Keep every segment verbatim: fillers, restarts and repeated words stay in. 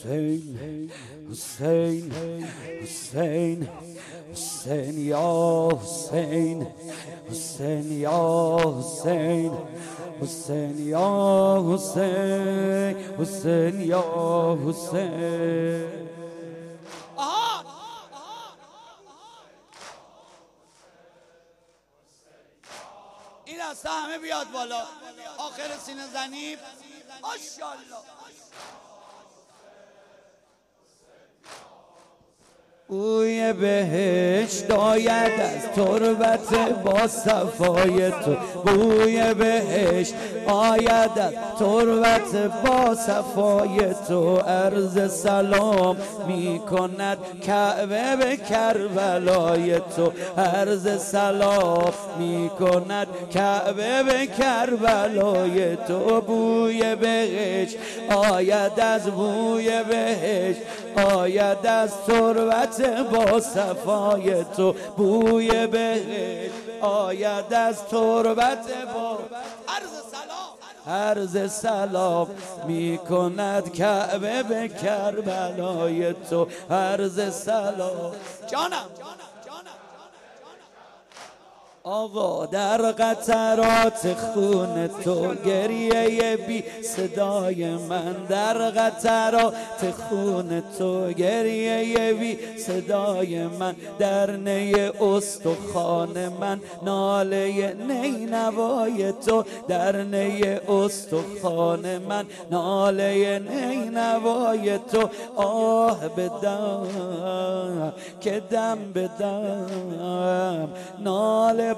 حسین حسین حسین حسین یا حسین حسین یا حسین حسین یا حسین حسین یا حسین. آها این دسته همه بیاد بالا. آخر سینه زنی ماشاءالله. بوی بهشت آید از تربت با صفای تو، بوی بهشت آید از تربت با صفای تو. عرض سلام می کند کعبه به کربلای تو، عرض سلام می کند کعبه به کربلای تو. بوی بهشت آید از بوی بهشت آید از تربت با صفای تو، بوی بهشت آید از تربت با. عرض سلام عرض سلام می کند کعبه به کربلای تو. عرض سلام جانم. آقا در قطرات خون تو گریه بی صدای من، در قطرات خون تو گریه بی صدای من. در نی استخوان من ناله نی نوای تو، در نی استخوان من ناله نی نوای تو. آه بدم که دم بدم ناله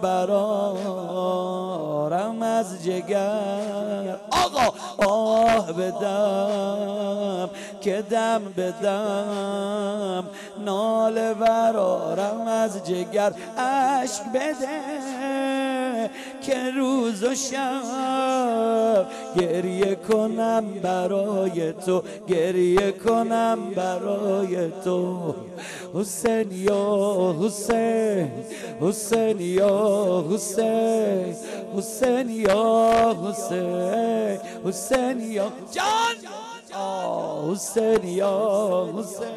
برارم از جگر. آقا آه بدم که دم بدم ناله برارم از جگر. اشک بده که روز و شب گریه کنم برای تو، گریه کنم برای تو. حسین یا حسین حسین یا حسین حسین یا حسین حسین یا جان آه حسین یا حسین.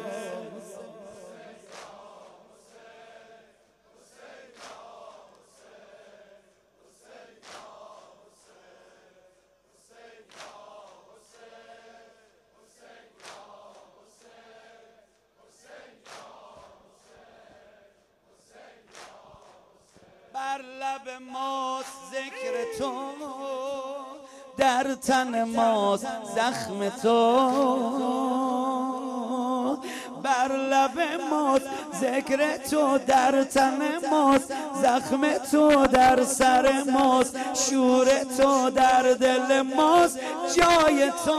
بر لب ماست ذکر تو، در تن ماست زخم تو. بر لب ماست ذکر تو، در تن ماست زخم تو. در سر ماست شور تو، در دل ماست جای تو.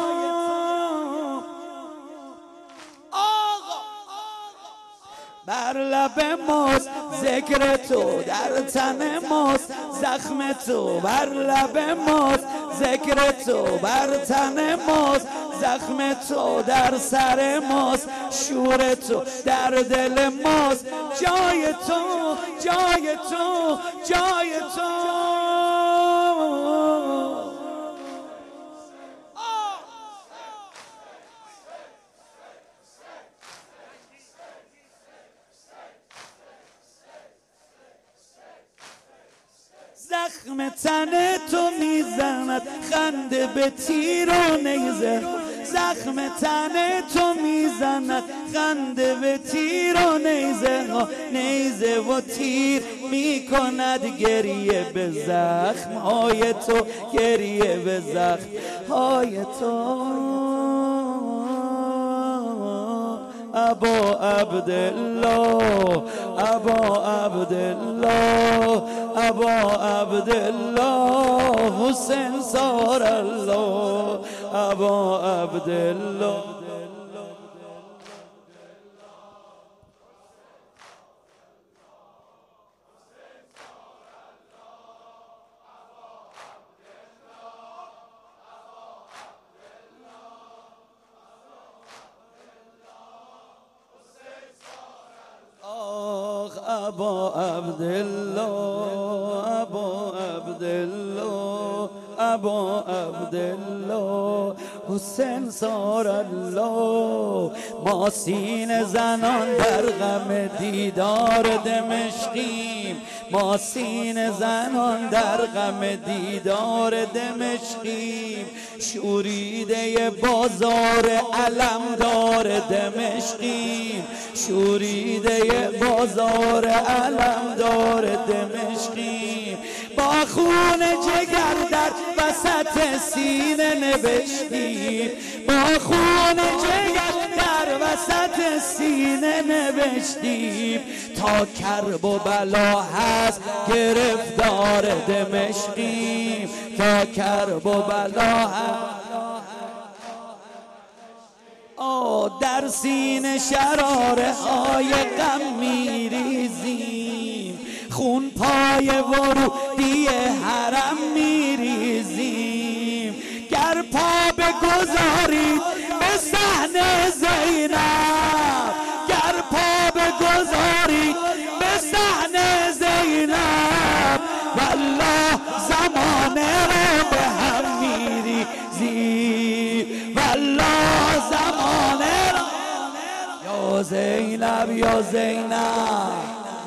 بر لب ماست ذکر تو، در تن ماست زخم تو. بر لب ماست ذکر تو، بر تن ماست زخم تو. در سر ماست شور تو، در دل ماست جای تو، جای تو، جای تو. زخم تن تو میزند خنده به تیر و نیزه، زخم تن تو میزند خنده به تیر و نیزه ها. نیزه و تیر میکند گریه به زخم های تو، گریه به زخم های تو. ابا عبدالله ابا عبدالله ابا عبدالله حسین سار الله ابا عبدالله. ابا عبدالله ابا عبدالله ابا عبدالله حسین سار الله. ما سینه زنان در غم دیدار دمشقیم، ما سینه زنان در غم دیدار دمشقیم. شوریده بازار علمدار دمشقیم، شوریده بازار علمدار دمشقیم. با خون جگر در وسط سینه نوشتیم، با خون جگر در وسط سینه نوشتیم. تا کرب و بلا هست گرفتار دمشقیم، تا کرب و بلا هست. آه در سینه شراره های غم میریزیم، خون پای ورودی حرم میریزیم. گر پا بگذارید به صحن زینب، گر پا بگذارید به صحن زینب، والله زمانه رو به هم میریزیم، والله زمانه رو. یا زینب یا زینب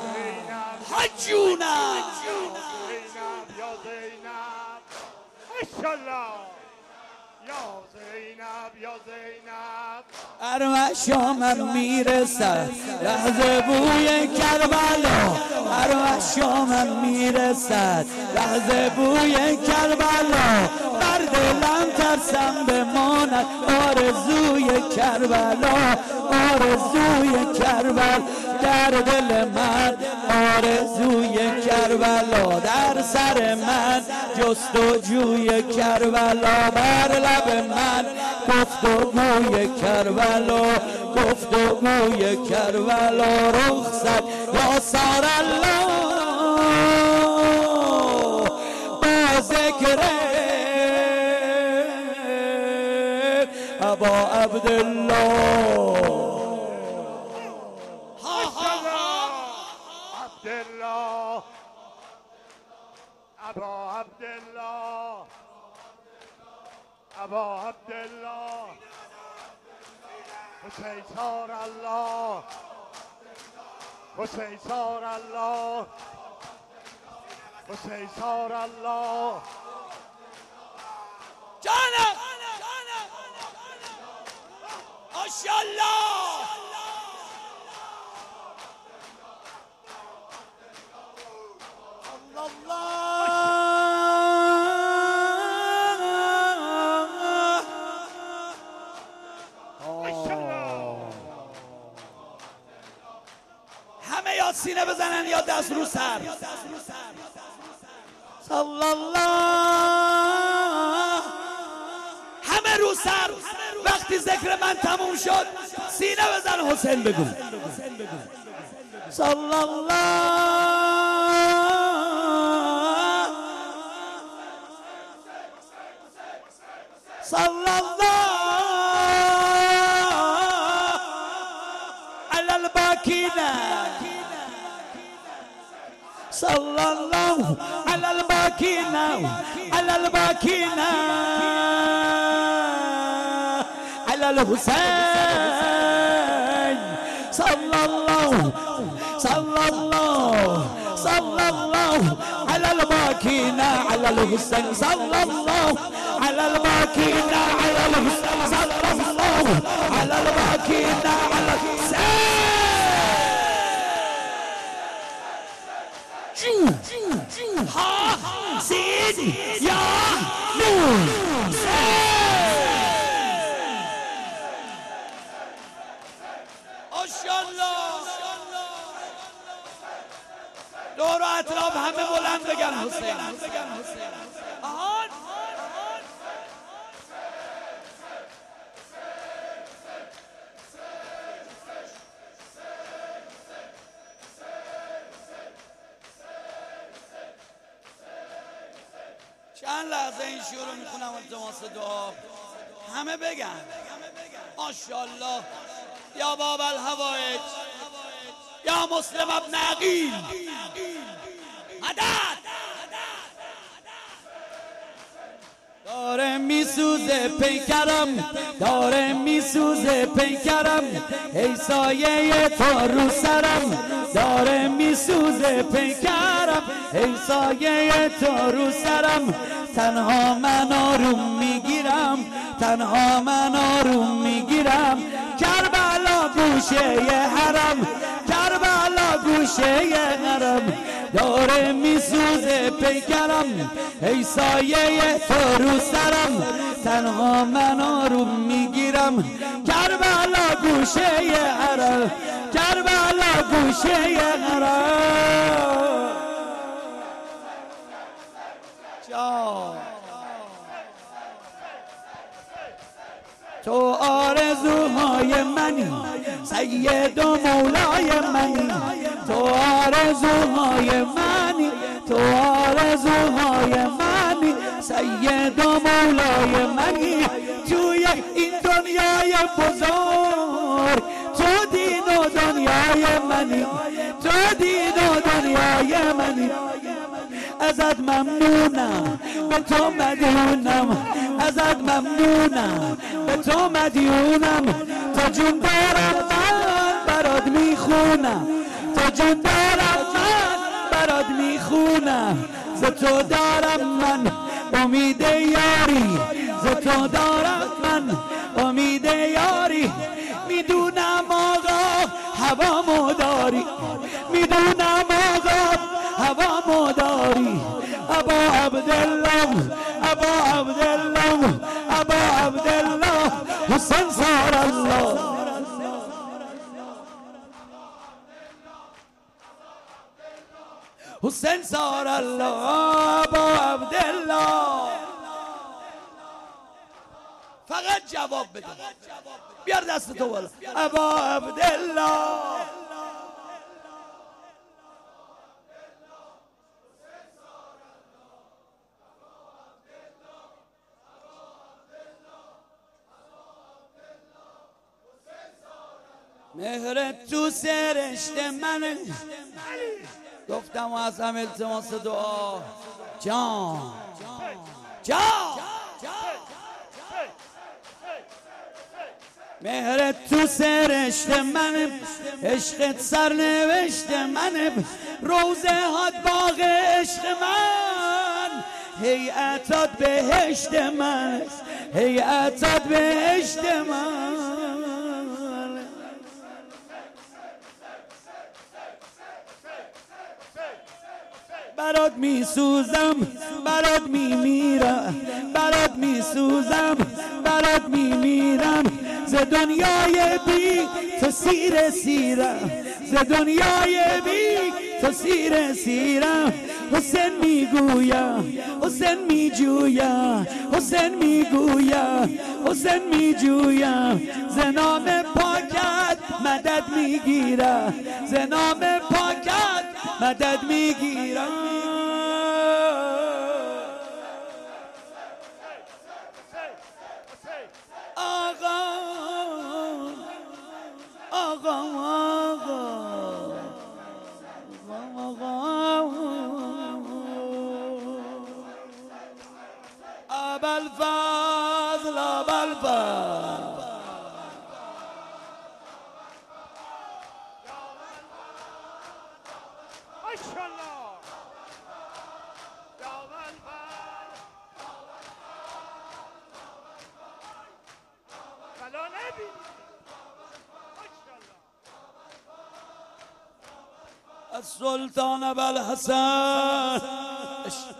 حجونا زینب یا زینب ماشاءالله. یا زینب یا زینب هر شامم میرسد لحظه بوی کربلا، هر شامم میرسد لحظه بوی کربلا. بر دلم ترسم بماند آرزوی کربلا، آرزوی کربلا در دل من، آرزوی کربلا در سر من، جستجوی کربلا بر لب من. گفتگوی کربلا، گفتگوی کربلا. رخصت یا سار الله با ذکر ابا عبدالله. عبدالله ابا عبدالله ابا عبدالله حسین سار الله، حسین سار الله، حسین سار الله. جانم ماشاءالله. همه یا سینه بزنن یا دست رو سر. صلی الله. همه رو سر. وقتی ذکر من تموم شد سینه بزن حسین بگو. صلی الله. صلی الله علی الباکین، صلی الله علی الباکین، علی الباکین، علی الحسین. صلی الله، صلی الله، صلی الله علی الباکین، علی الحسین. صلی الله على الباكين على الحسين، صلى الله على الباكين على الحسين. ها سيد يا نور ماشاءالله. دور و اطراف همه بلند بگن حسین. آهان چند لحظه این شعر رو میخونم التماس دعا. همه بگن ماشاءالله. یا باب الهوایج، یا مسلم ابن عقیل، مدد. داره میسوزه پیکرم، داره میسوزه پیکرم، ای سایه تو رو سرم. داره میسوزه پیکرم، ای سایه تو رو سرم. تنها من آروم میگیرم، تنها من آروم میگیرم. کربلا گوشه حرم، کربلا گوشه حرم. داره میسوزه پیکرم، ای سایه تو رو سرم. تنها من آروم میگیرم. کربلا گوشه حرم، کربلا گوشه حرم. تو آرزوهای منی، سید و مولای منی. تو آرزوهای منی، تو آرزوهای منی، سید و مولای منی. توی این دنیای بزرگ تو دین و دنیای منی، تو دین و دنیای منی. ازت ممنونم، به تو مدیونم، ازت ممنونم، به تو مدیونم. تو جون دارم من برات میخونم، تو جون دارم من برات میخونم. ز تو دارم من امید یاری، ز تو دارم من امید یاری. میدونم آقا هوامو داری، میدونم آقا هوامو داری. ابا عبدالله، ابا عبدالله، ابا عبدالله، حسین زار الله. حسین زار الله، ابا عبدالله. فقط جواب بده. بیار دست تو بالا. ابا عبدالله. مهرت تو سرشت منه، گفتم و از هم التماس دعا. جان جان مهرت تو سرشت منه، عشقت سرنوشت منه. روزه هات باغ عشق من، هیئتات بهشت من، هیئتات بهشت من. برات میسوزم، برات میمیرم، برات میسوزم، برات میمیرم. ز دنیای بی تو سیر سیرم، ز دنیای بی تو سیر سیرم. حسین میگویم، حسین میجویم، حسین میگویم، حسین میجویم. ز نام پاکت مدد میگیرم، ز نام پاکت مدد میگیرم. آقا آقا آقا ابوالفضل، ابوالفضل. ماشاءالله بلا نبینی. السلطان ابوالحسن.